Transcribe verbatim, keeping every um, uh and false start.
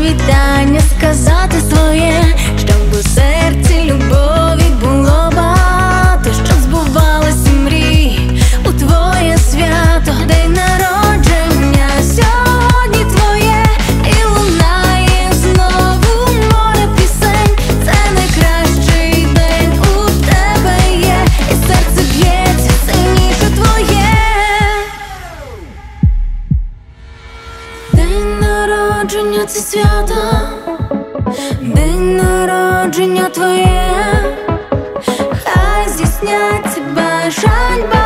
вітання сказати своє, щоб у серці любові було багато, щоб збувалися мрії у твоє свято. День народження сьогодні твоє, і лунає знову море пісень. Це найкращий день у тебе є, і серце б'ється сильніше твоє. День народження — це свято, день народження твоє, хай здійсняться бажань.